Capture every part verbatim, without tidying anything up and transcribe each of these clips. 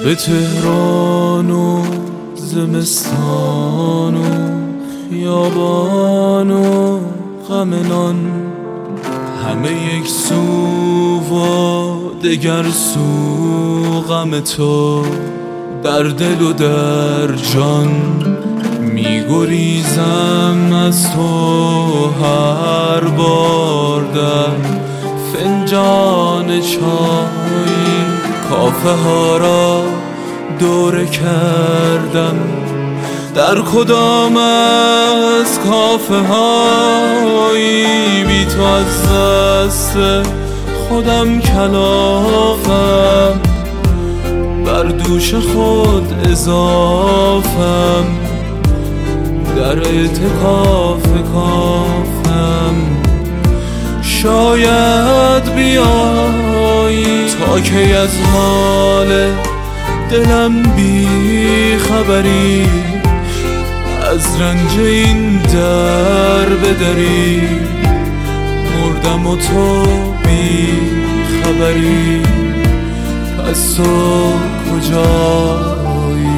شب تهران و زمستان و خیابان و غم نان، همه یک سو و دگر سو غم تو در دل و در جان. میگریزم از تو هر بار در فنجان چای، کافه ها را دوره کردم. در کدام از کافه هایی بی تو از دست خودم کلافم، بر دوش خود اضافم، در اعتکاف کافم. شاید بیایی تا که از حال دلم بی خبری، از رنج این در بدری. مردم و تو بی خبری، پس تو کجایی؟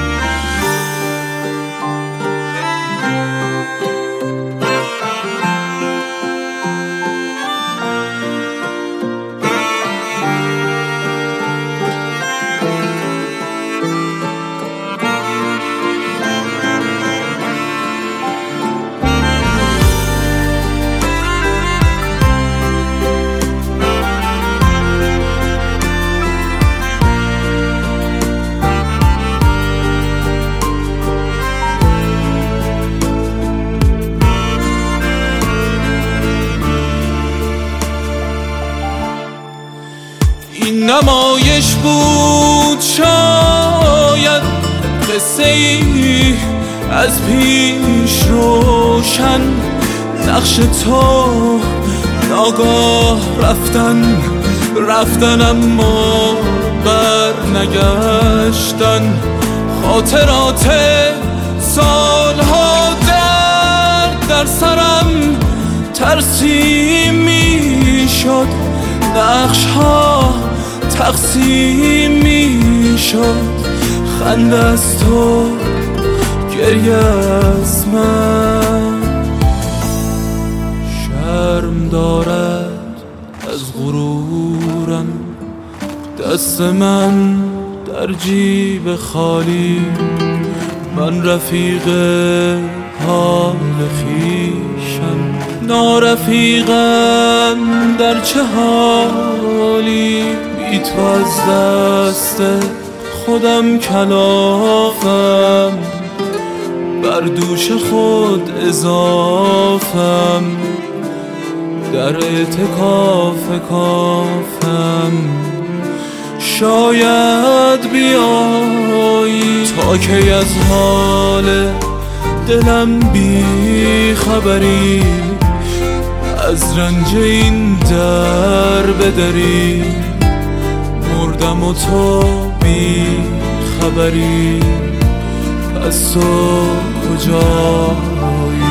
این نمایش بود شاید قصه ای از پیش روشن، نقش تو ناگاه رفتن رفتن اما بر نگشتن. خاطرات سالها درد در سرم ترسیم می شد، نقش ها تقسیم می شد. خنده از تو، گریه از من. شرم دارد از غرورم دست من در جیب خالی، من رفیق حال خویشم، نارفیقم در چه حالی. بی تو از دست خودم کلافم، بر دوش خود اضافم، در اعتکاف کافم. شاید بیایی تا که از حال دلم بی خبری، از رنج این در بدری. مردم و تو بی خبری، پس تو کجایی؟